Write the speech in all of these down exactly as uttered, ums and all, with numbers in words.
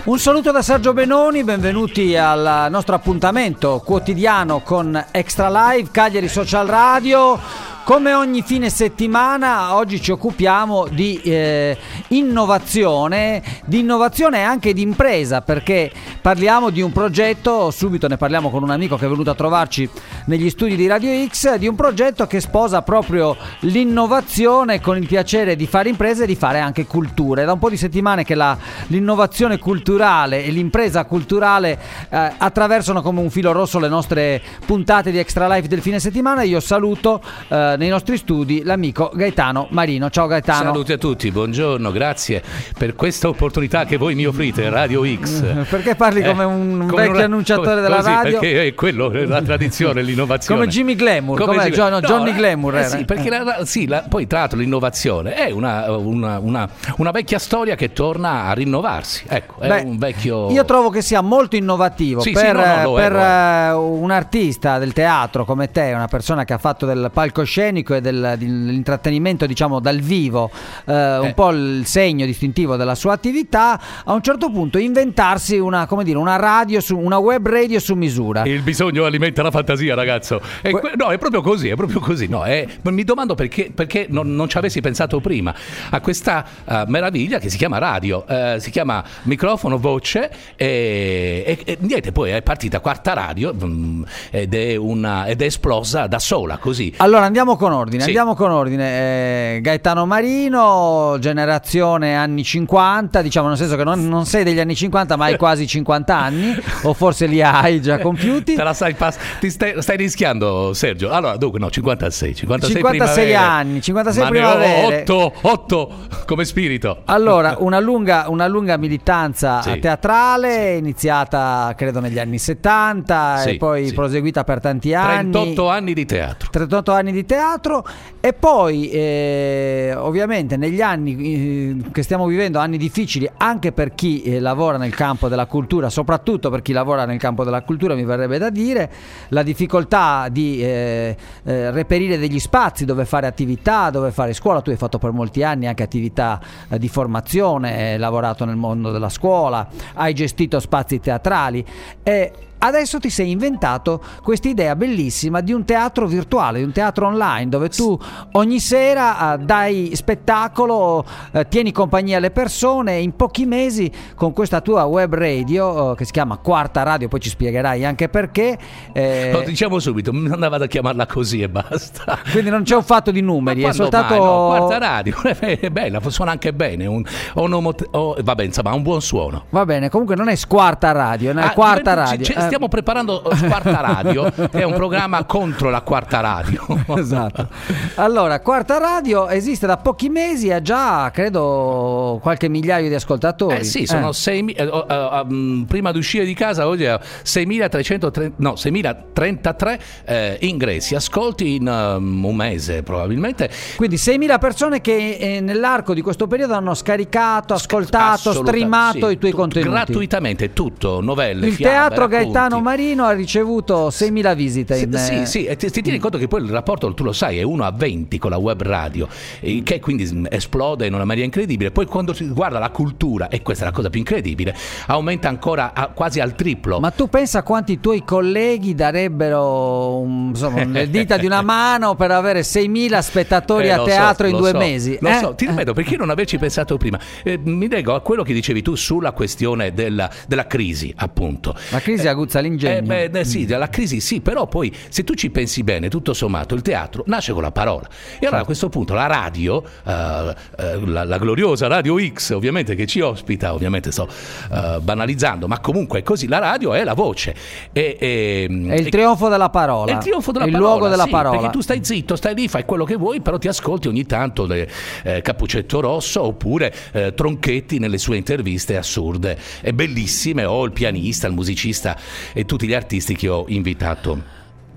Un saluto da Sergio Benoni, benvenuti al nostro appuntamento quotidiano con Extra Live, Cagliari Social Radio. Come ogni fine settimana, oggi ci occupiamo di eh, innovazione, di innovazione e anche di impresa, perché parliamo di un progetto, subito ne parliamo con un amico che è venuto a trovarci negli studi di Radio X, di un progetto che sposa proprio l'innovazione con il piacere di fare imprese e di fare anche cultura. È da un po' di settimane che la, l'innovazione culturale e l'impresa culturale eh, attraversano come un filo rosso le nostre puntate di Extra Life del fine settimana. Io saluto eh, nei nostri studi l'amico Gaetano Marino. Ciao Gaetano. Saluti a tutti, buongiorno, grazie per questa opportunità che voi mi offrite, Radio X. Perché parli come un eh, come vecchio una, annunciatore come, della così, radio? Perché è quello, la tradizione, l'innovazione. Come Jimmy Glamour, come, come John, no, Johnny Glamour. Eh, sì, perché la, sì, la, poi tra l'altro l'innovazione è una, una, una, una vecchia storia che torna a rinnovarsi. Ecco, è Beh, un vecchio... Io trovo che sia molto innovativo sì, per, sì, no, no, per è, è. un artista del teatro come te, una persona che ha fatto del palcoscenico e del, dell'intrattenimento, diciamo, dal vivo, eh, eh. un po' il segno distintivo della sua attività, a un certo punto inventarsi una, come dire, una radio su, una web radio su misura. Il bisogno alimenta la fantasia, ragazzo. È, que- no, è proprio così, è proprio così. No, è, mi domando perché, perché non, non ci avessi pensato prima a questa uh, meraviglia che si chiama radio, uh, si chiama microfono, voce e, e, e niente, poi è partita Quarta Radio mh, ed, è una, ed è esplosa da sola, così. Allora andiamo con ordine, sì. andiamo con ordine. Eh, Gaetano Marino, generazione anni cinquanta, diciamo, nel senso che non, non sei degli anni cinquanta, ma hai quasi cinquanta anni, o forse li hai già compiuti. Te la sai, pass- ti stai, stai rischiando, Sergio. Allora, dunque, no, cinquantasei, cinquantasei, cinquantasei anni, cinquantasei primavere. otto, otto come spirito. Allora, una lunga, una lunga militanza sì. teatrale, sì. iniziata credo negli anni settanta sì, e poi sì. proseguita per tanti anni. trentotto anni di teatro. trentotto anni di teatro e poi eh, ovviamente negli anni eh, che stiamo vivendo, anni difficili anche per chi eh, lavora nel campo della cultura, soprattutto per chi lavora nel campo della cultura, mi verrebbe da dire, la difficoltà di eh, eh, reperire degli spazi dove fare attività, dove fare scuola. Tu hai fatto per molti anni anche attività eh, di formazione, hai lavorato nel mondo della scuola, hai gestito spazi teatrali e adesso ti sei inventato questa idea bellissima di un teatro virtuale, di un teatro online, dove tu ogni sera uh, dai spettacolo, uh, tieni compagnia alle persone e in pochi mesi con questa tua web radio uh, che si chiama Quarta Radio, poi ci spiegherai anche perché. Eh... Lo diciamo subito, non andava a chiamarla così e basta. Quindi non c'è un fatto di numeri, è soltanto... Mai, no? Quarta Radio, è bella, suona anche bene, un, un, oh, vabbè, insomma, ha un buon suono. Va bene, comunque non è Squarta Radio, è ah, Quarta Radio. C- c- Stiamo preparando Quarta Radio, che è un programma contro la Quarta Radio. Esatto. Allora, Quarta Radio esiste da pochi mesi e ha già, credo, qualche migliaio di ascoltatori. Eh sì, sono eh. sei, uh, uh, um, prima di uscire di casa oggi è seimilatrecentotrenta, no, seimilatrentatré eh, ingressi, ascolti in um, un mese probabilmente. Quindi seimila persone che eh, nell'arco di questo periodo hanno scaricato, ascoltato, streamato sì, i tuoi tu, contenuti. Gratuitamente, tutto, novelle, il fiabe, teatro racconti. Gaetano Marino ha ricevuto seimila visite. Sì, in, sì, sì, e ti, ti tieni conto che poi il rapporto, tu lo sai, è uno a venti con la web radio, eh, che quindi esplode in una maniera incredibile. Poi quando si guarda la cultura, e questa è la cosa più incredibile, aumenta ancora a, quasi al triplo. Ma tu pensa quanti tuoi colleghi darebbero un, insomma, le dita di una mano per avere seimila spettatori eh, a teatro so, in due so, mesi? Lo eh? so, ti ripeto, perché non averci pensato prima? Eh, mi leggo a quello che dicevi tu sulla questione della, della crisi, appunto. La crisi aguzza l'ingegno. Eh, beh, sì, la crisi sì, però poi se tu ci pensi bene, tutto sommato il teatro nasce con la parola. E allora a questo punto la radio, uh, uh, la, la gloriosa Radio X, ovviamente, che ci ospita, ovviamente sto uh, banalizzando, ma comunque è così, la radio è la voce. E, e, è il e, trionfo della parola. È il trionfo della il parola, luogo della sì, parola. Perché tu stai zitto, stai lì, fai quello che vuoi, però ti ascolti ogni tanto le, eh, Cappuccetto Rosso oppure eh, Tronchetti nelle sue interviste assurde e bellissime, o il pianista, il musicista e tutti gli artisti che ho invitato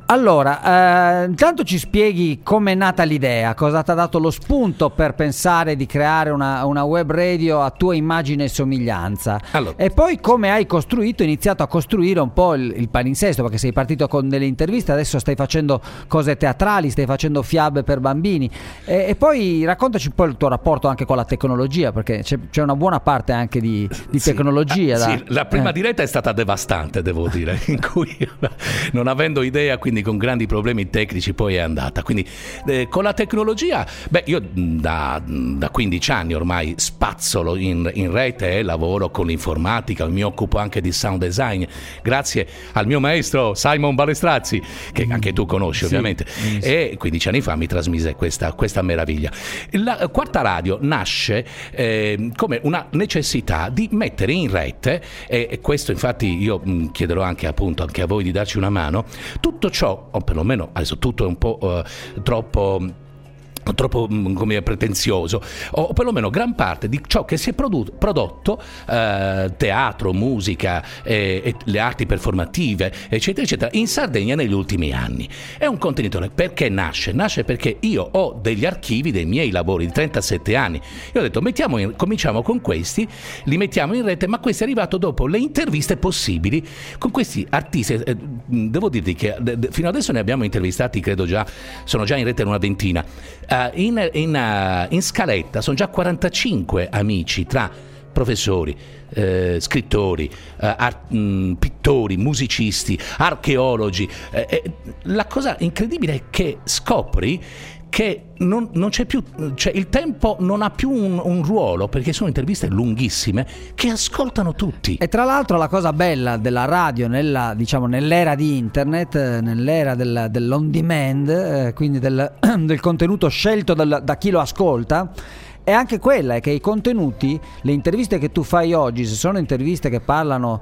Allora, eh, intanto ci spieghi come è nata l'idea, cosa ti ha dato lo spunto per pensare di creare una, una web radio a tua immagine e somiglianza, allora, e poi come hai costruito, iniziato a costruire un po' il, il palinsesto, perché sei partito con delle interviste, adesso stai facendo cose teatrali, stai facendo fiabe per bambini, e, e poi raccontaci un po' il tuo rapporto anche con la tecnologia, perché c'è, c'è una buona parte anche di, di sì, tecnologia. eh, da, sì, la prima eh. diretta è stata devastante, devo dire, in cui non avendo idea, quindi con grandi problemi tecnici poi è andata. Quindi eh, con la tecnologia, beh, io da, da quindici anni ormai spazzolo in, in rete e lavoro con l'informatica, mi occupo anche di sound design grazie al mio maestro Simon Balestrazzi, che anche tu conosci, sì, ovviamente, sì. E quindici anni fa mi trasmise questa, questa meraviglia. La Quarta Radio nasce eh, come una necessità di mettere in rete, e, e questo infatti io mh, chiederò anche appunto anche a voi di darci una mano, tutto ciò, o perlomeno adesso tutto è un po' uh, troppo troppo come pretenzioso, o perlomeno gran parte di ciò che si è prodotto, prodotto eh, teatro, musica, eh, e le arti performative, eccetera eccetera, in Sardegna negli ultimi anni. È un contenitore. Perché nasce? Nasce perché io ho degli archivi dei miei lavori di trentasette anni. Io ho detto mettiamo in, cominciamo con questi, li mettiamo in rete, ma questo è arrivato dopo le interviste possibili con questi artisti. Eh, devo dirti che de, de, fino adesso ne abbiamo intervistati, credo già, sono già in rete una ventina. Uh, in, in, uh, in scaletta sono già quarantacinque amici tra professori, eh, scrittori, eh, art, mh, pittori, musicisti, archeologi. Eh, eh, la cosa incredibile è che scopri che non, non c'è più, cioè il tempo non ha più un, un ruolo, perché sono interviste lunghissime che ascoltano tutti. E tra l'altro la cosa bella della radio nella, diciamo, nell'era di internet, nell'era del, dell'on demand, eh, quindi del, del contenuto scelto dal, da chi lo ascolta, è anche quella, è che i contenuti, le interviste che tu fai oggi, se sono interviste che parlano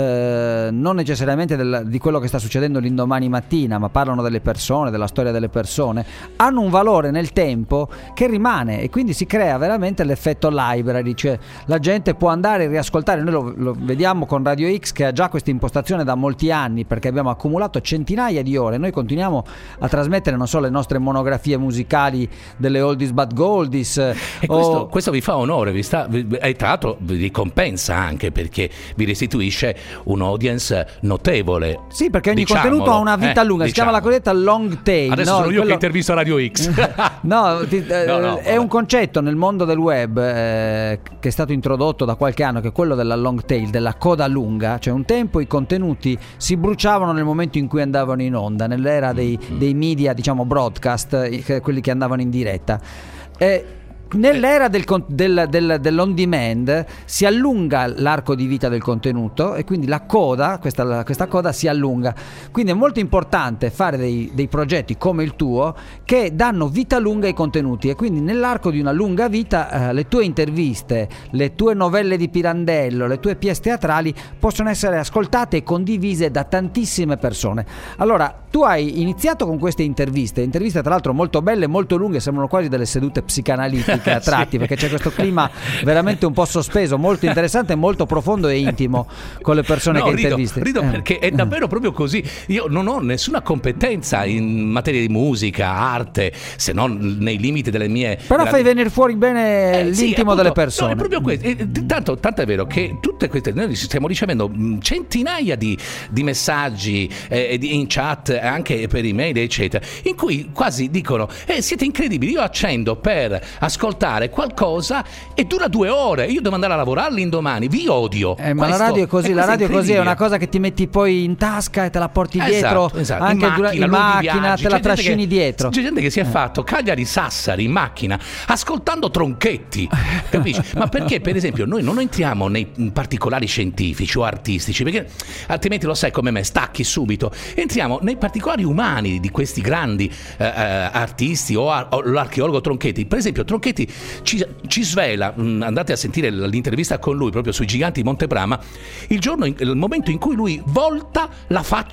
eh, non necessariamente del, di quello che sta succedendo l'indomani mattina, ma parlano delle persone, della storia delle persone, hanno un valore nel tempo che rimane, e quindi si crea veramente l'effetto library, cioè la gente può andare a riascoltare. Noi lo, lo vediamo con Radio X, che ha già questa impostazione da molti anni, perché abbiamo accumulato centinaia di ore. Noi continuiamo a trasmettere non solo le nostre monografie musicali delle oldies but goldies, e Questo, questo vi fa onore, vi sta, e tra l'altro vi ricompensa anche, perché vi restituisce un audience notevole. Sì, perché ogni diciamolo, contenuto ha una vita eh, lunga, diciamo. Si chiama la cosiddetta long tail. Adesso no? sono io Quello... che intervisto Radio X. no, ti, no, no, è un concetto nel mondo del web eh, che è stato introdotto da qualche anno, che è quello della long tail, della coda lunga. Cioè un tempo i contenuti si bruciavano nel momento in cui andavano in onda, nell'era dei, mm-hmm. dei media, diciamo broadcast, quelli che andavano in diretta. E nell'era del, del, del, dell'on demand si allunga l'arco di vita del contenuto, e quindi la coda, questa, questa coda si allunga. Quindi è molto importante fare dei, dei progetti come il tuo che danno vita lunga ai contenuti, e quindi nell'arco di una lunga vita eh, le tue interviste, le tue novelle di Pirandello, le tue pièce teatrali possono essere ascoltate e condivise da tantissime persone. Allora, tu hai iniziato con queste interviste, interviste tra l'altro molto belle, molto lunghe, sembrano quasi delle sedute psicanalitiche a tratti, sì. Perché c'è questo clima veramente un po' sospeso, molto interessante, molto profondo e intimo con le persone no, che rido, intervisti. Rido eh. perché è davvero proprio così. Io non ho nessuna competenza in materia di musica, arte, se non nei limiti delle mie. Però della... fai venire fuori bene eh, l'intimo sì, appunto, delle persone. No, è proprio questo. E, tanto, tanto è vero che tutte queste, noi stiamo ricevendo centinaia di, di messaggi eh, di, in chat, anche per email, eccetera, in cui quasi dicono: eh, siete incredibili, io accendo per ascoltare qualcosa e dura due ore, io devo andare a lavorare l'indomani, vi odio. Eh, ma la radio è così, è la radio è così, è una cosa che ti metti poi in tasca e te la porti dietro, esatto, esatto. anche in macchina, in macchina viaggi, te la trascini che, dietro. C'è gente che si è fatto Cagliari-Sassari in macchina ascoltando Tronchetti, capisci? Ma perché, per esempio, noi non entriamo nei particolari scientifici o artistici, perché altrimenti lo sai come me, stacchi subito. Entriamo nei particolari umani di questi grandi eh, artisti o, a, o l'archeologo Tronchetti. Per esempio, Tronchetti Ci, ci svela, mh, andate a sentire l'intervista con lui proprio sui Giganti di Montebrama, il giorno, in, il momento in cui lui volta la faccia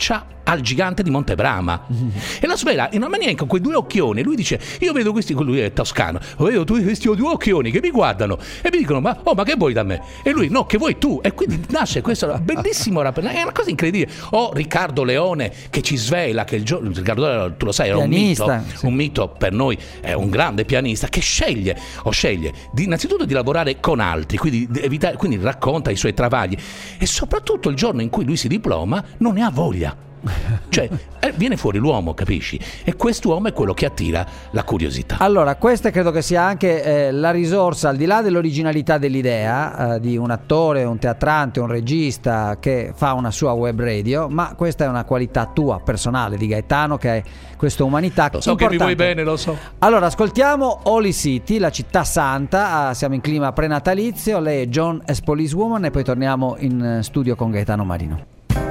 al gigante di Montebrama. Mm-hmm. E la svela in una maniera con quei due occhioni. Lui dice: io vedo questi, lui è toscano, vedo questi due occhioni che mi guardano e mi dicono: ma, oh, ma che vuoi da me? E lui: no, che vuoi tu? E quindi nasce questo bellissimo rap, è una cosa incredibile. O Riccardo Leone che ci svela che il giorno, Riccardo Leone, tu lo sai, era pianista, un mito, sì. un mito per noi, è un grande pianista che sceglie o sceglie di, innanzitutto di lavorare con altri, quindi, evitare, quindi racconta i suoi travagli, e soprattutto il giorno in cui lui si diploma non ne ha voglia. Cioè eh, viene fuori l'uomo, capisci? E quest'uomo è quello che attira la curiosità. Allora, questa credo che sia anche eh, la risorsa, al di là dell'originalità dell'idea eh, di un attore, un teatrante, un regista che fa una sua web radio, ma questa è una qualità tua personale di Gaetano, che è questa umanità. Lo so importante. Che mi vuoi bene, lo so. Allora, ascoltiamo Holy City, la città santa. Ah, siamo in clima prenatalizio. Lei è John as Policewoman e poi torniamo in studio con Gaetano Marino.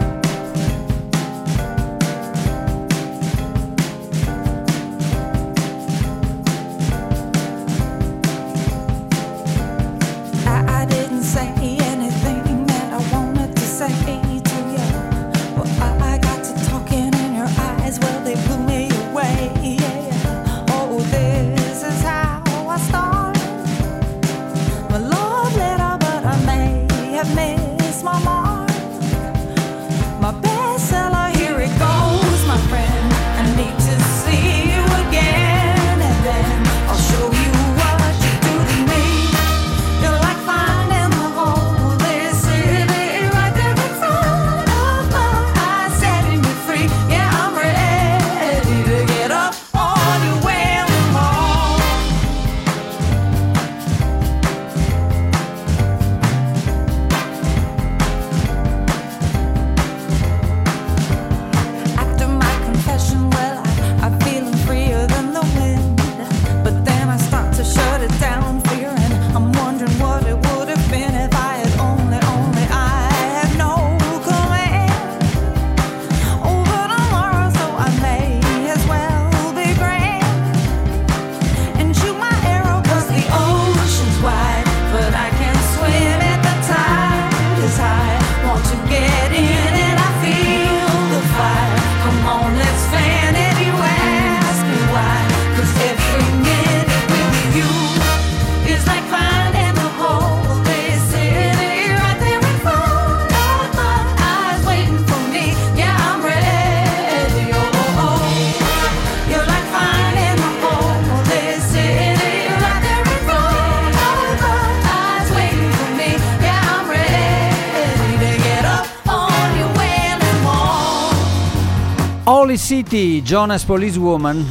Holy City, John as Policewoman,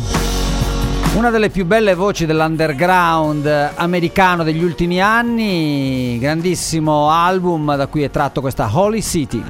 una delle più belle voci dell'underground americano degli ultimi anni, grandissimo album da cui è tratto questa Holy City.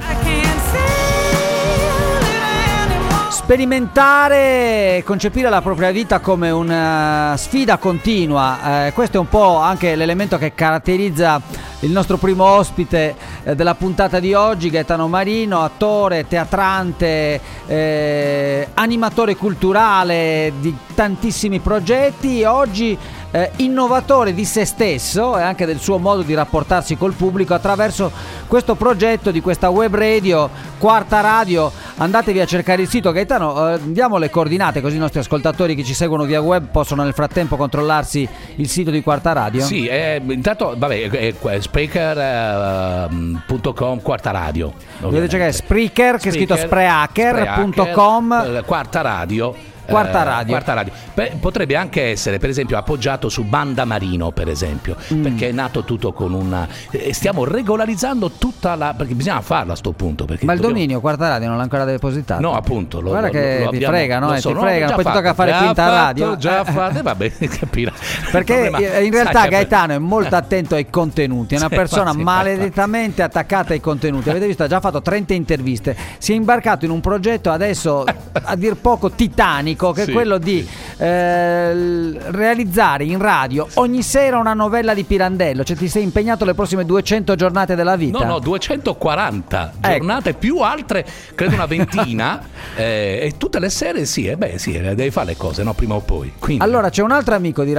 Sperimentare, concepire la propria vita come una sfida continua, eh, questo è un po' anche l'elemento che caratterizza il nostro primo ospite eh, della puntata di oggi, Gaetano Marino, attore, teatrante, eh, animatore culturale di tantissimi progetti, oggi eh, innovatore di se stesso e anche del suo modo di rapportarsi col pubblico attraverso questo progetto di questa web radio, Quarta Radio. Andatevi a cercare il sito. Gaetano, eh, diamo le coordinate così i nostri ascoltatori che ci seguono via web possono nel frattempo controllarsi il sito di Quarta Radio. Sì, eh, intanto vabbè, è, è Spreaker punto com uh, Quarta Radio. Dovete cercare Spreaker, che è scritto Spreaker punto com Quarta Radio. Quarta Radio. Quarta Radio. Beh, potrebbe anche essere, per esempio, appoggiato su Banda Marino, per esempio, mm. perché è nato tutto con una. Eh, stiamo regolarizzando tutta la. Perché bisogna farlo a sto punto. Perché Ma il dobbiamo... dominio Quarta Radio non l'ha ancora depositato? No, appunto. Lo, Guarda lo, che lo ti abbiamo, frega, no? So, ti fregano, poi ti tocca fare Quinta fatto, Radio. Già eh. fatto, vabbè, capirà. Perché problema, in realtà sai, Gaetano è molto attento ai contenuti, è una sì, persona sì, maledettamente attaccata ai contenuti. Avete visto, ha già fatto trenta interviste, si è imbarcato in un progetto adesso a dir poco titanico, che sì, è quello di sì. eh, realizzare in radio ogni sera una novella di Pirandello. Cioè ti sei impegnato le prossime duecento giornate della vita? No, no, duecentoquaranta ecco. giornate più altre, credo una ventina eh, e tutte le sere sì, eh, beh sì, devi fare le cose, no, prima o poi. Quindi... Allora c'è un altro amico di Radio X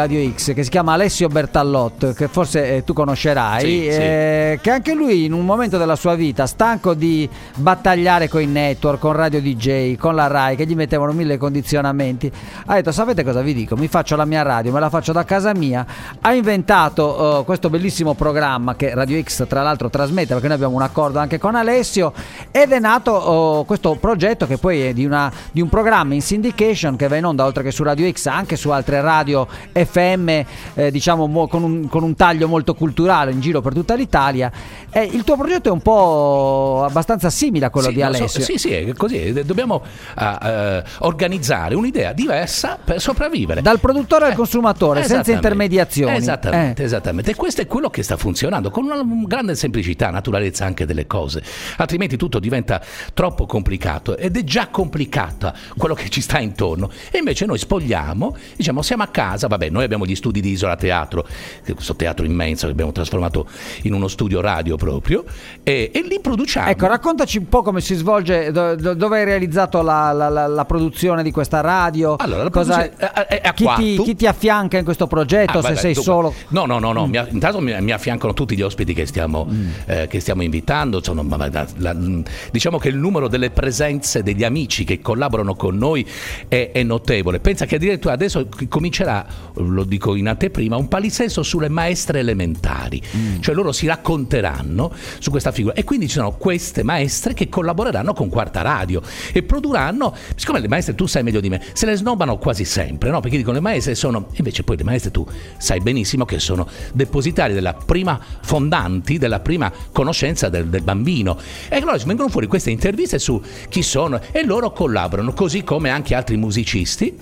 X che si chiama Alessio Bertallot, che forse eh, tu conoscerai, sì, eh, sì. che anche lui in un momento della sua vita, stanco di battagliare con i network, con Radio D J, con la Rai che gli mettevano mille condizionamenti, ha detto: sapete cosa vi dico, mi faccio la mia radio, me la faccio da casa mia. Ha inventato uh, questo bellissimo programma che Radio X tra l'altro trasmette, perché noi abbiamo un accordo anche con Alessio, ed è nato uh, questo progetto che poi è di, una, di un programma in syndication che va in onda oltre che su Radio X anche su altre radio F M, eh, diciamo mo, con, un, con un taglio molto culturale in giro per tutta l'Italia. E il tuo progetto è un po' abbastanza simile a quello sì, di Alessio. So, sì, sì, è così. Dobbiamo uh, uh, organizzare un'idea diversa per sopravvivere. Dal produttore al consumatore, senza intermediazioni. Esattamente, eh. esattamente. E questo è quello che sta funzionando, con una grande semplicità, naturalezza anche delle cose. Altrimenti tutto diventa troppo complicato, ed è già complicata quello che ci sta intorno. E invece noi spogliamo, diciamo, siamo a casa, vabbè, noi abbiamo gli studi di Isola Teatro, questo teatro immenso che abbiamo trasformato in uno studio radio proprio, e, e lì produciamo. Ecco, raccontaci un po' come si svolge, do, do, dove hai realizzato la, la, la, la produzione di questa radio. Allora, la cosa, è, è a chi, ti, chi ti affianca in questo progetto, ah, se vabbè, sei tu, solo? No, no, no, no. Mm. Mi, intanto mi, mi affiancano tutti gli ospiti che stiamo, mm. eh, che stiamo invitando. Sono, la, la, diciamo che il numero delle presenze degli amici che collaborano con noi è, è notevole. Pensa che addirittura adesso comincerà, lo dico in anteprima, un palinsesto sulle maestre elementari, mm. cioè loro si racconteranno su questa figura, e quindi ci sono queste maestre che collaboreranno con Quarta Radio e produrranno. Siccome le maestre, tu sai meglio di me, se le snobbano quasi sempre, no? Perché dicono le maestre sono, invece poi le maestre tu sai benissimo che sono depositari della prima, fondanti della prima conoscenza del, del bambino, e allora vengono fuori queste interviste su chi sono, e loro collaborano, così come anche altri musicisti,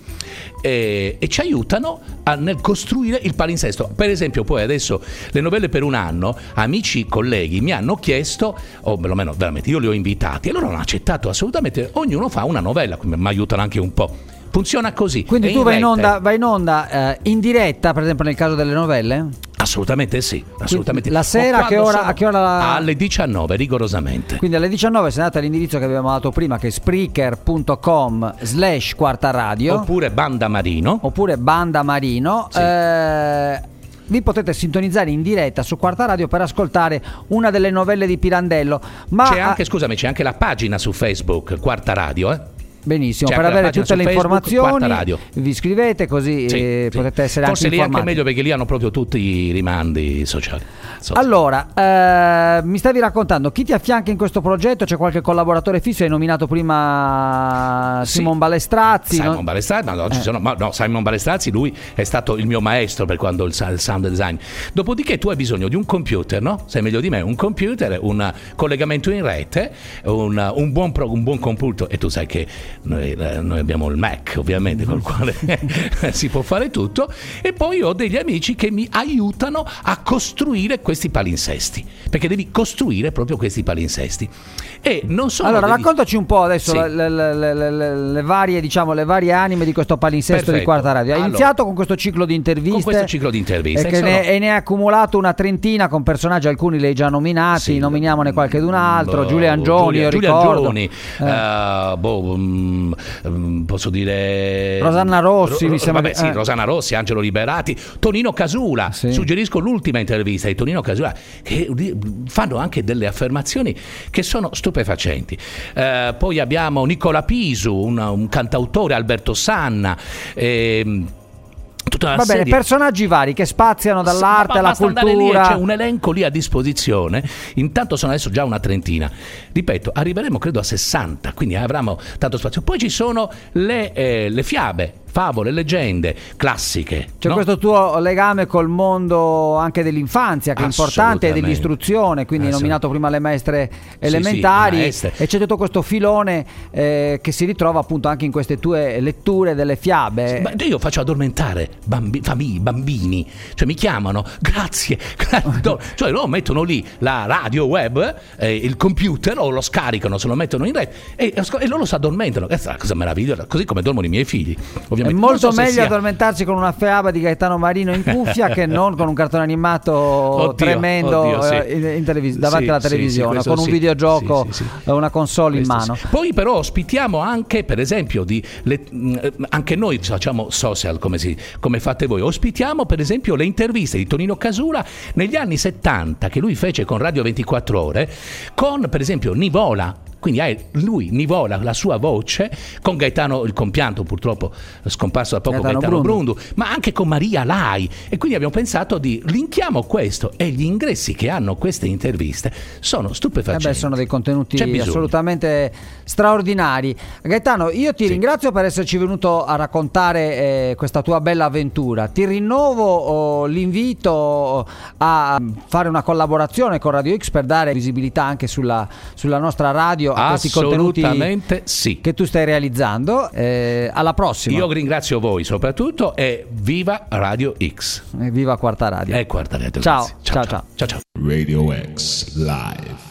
e, e ci aiutano a, nel costruire il palinsesto. Per esempio, poi adesso le novelle per un anno, amici, colleghi mi hanno chiesto, o perlomeno veramente io li ho invitati, e loro hanno accettato assolutamente, ognuno fa una novella, mi aiutano anche un po'. Funziona così. Quindi tu vai in onda, vai in onda eh, in diretta, per esempio nel caso delle novelle? Assolutamente sì, assolutamente. La sera a che ora? A che ora la... Alle diciannove rigorosamente. Quindi alle diciannove, se andate all'indirizzo che abbiamo dato prima, che è spreaker punto com slash quarta radio, oppure Banda Marino, oppure Banda Marino, sì. eh, vi potete sintonizzare in diretta su Quarta Radio per ascoltare una delle novelle di Pirandello. Ma c'è anche, scusami, c'è anche la pagina su Facebook Quarta Radio, eh? Benissimo, c'è per avere tutte le Facebook, informazioni vi iscrivete, così sì, eh, sì. potete essere forse anche informati. Forse lì anche meglio, perché lì hanno proprio tutti i rimandi sociali. sociali. Allora, eh, mi stavi raccontando chi ti affianca in questo progetto? C'è qualche collaboratore fisso? Hai nominato prima sì. Simon Balestrazzi. Simon no? Balestrazzi, no, no, ci sono, ma no, Simon Balestrazzi, lui è stato il mio maestro per quando il, il sound design. Dopodiché tu hai bisogno di un computer, no? Sai meglio di me, un computer, un collegamento in rete, un, un, buon, pro, un buon computer, e tu sai che noi, noi abbiamo il Mac, ovviamente, col quale si può fare tutto, e poi ho degli amici che mi aiutano a costruire questi palinsesti, perché devi costruire proprio questi palinsesti. E non solo allora devi... raccontaci un po' adesso, sì. le, le, le, le, le varie, diciamo, le varie anime di questo palinsesto. Perfetto. Di Quarta Radio. Hai allora, iniziato con questo ciclo di interviste, con questo ciclo di interviste e, che sono... ne, e ne hai accumulato una trentina con personaggi, alcuni li hai già nominati, sì, nominiamone qualche d'un altro. Giulia Angioni, Giulia, io Giulia ricordo Angioni, eh. uh, boh, um, um, posso dire Rosanna Rossi, Ro- mi sembra. Vabbè, sì, eh. Rosanna Rossi, Angelo Liberati, Tonino Casula. Sì. Suggerisco l'ultima intervista di Tonino Casula, che fanno anche delle affermazioni che sono stupefacenti. Uh, poi abbiamo Nicola Pisu, un, un cantautore, Alberto Sanna. E, Va bene, serie. Personaggi vari che spaziano dall'arte alla cultura. C'è un elenco lì a disposizione. Intanto sono adesso già una trentina. Ripeto, arriveremo credo a sessanta, quindi avremo tanto spazio. Poi ci sono le, eh, le fiabe, favole, leggende classiche. C'è no? questo tuo legame col mondo anche dell'infanzia, che è importante, e dell'istruzione, quindi hai nominato prima le maestre elementari, sì, sì, e c'è tutto questo filone eh, che si ritrova appunto anche in queste tue letture delle fiabe. Ma io faccio addormentare bambi, famiglie, bambini, cioè mi chiamano, grazie, grazie. Cioè loro mettono lì la radio web, eh, il computer, o lo scaricano, se lo mettono in rete, e, e loro si addormentano. Questa è una cosa meravigliosa, così come dormono i miei figli, ovviamente. ovviamente. È molto so meglio sia... addormentarsi con una feaba di Gaetano Marino in cuffia che non con un cartone animato oddio, tremendo oddio, sì. in, in televis- davanti sì, alla sì, televisione, sì, con un sì. videogioco, sì, sì, sì. una console Questo in mano. sì. Poi però ospitiamo anche, per esempio, di le, anche noi facciamo social come, si, come fate voi. Ospitiamo per esempio le interviste di Tonino Casula negli anni settanta che lui fece con Radio ventiquattro Ore, con per esempio Nivola. Quindi hai lui, Nivola, la sua voce, con Gaetano, il compianto purtroppo scomparso da poco, Gaetano, Gaetano Brundu. Brundu, ma anche con Maria Lai. E quindi abbiamo pensato di linkiamo questo, e gli ingressi che hanno queste interviste sono stupefacenti. Eh beh, sono dei contenuti assolutamente straordinari. Gaetano, io ti sì. ringrazio per esserci venuto a raccontare eh, questa tua bella avventura. Ti rinnovo oh, l'invito a fare una collaborazione con Radio X per dare visibilità anche sulla, sulla nostra radio a questi contenuti sì. che tu stai realizzando. Eh, alla prossima. Io ringrazio voi soprattutto e viva Radio X. E viva Quarta Radio. E Quarta Radio. Ciao, ciao, ciao, ciao. ciao, ciao. Radio X Live.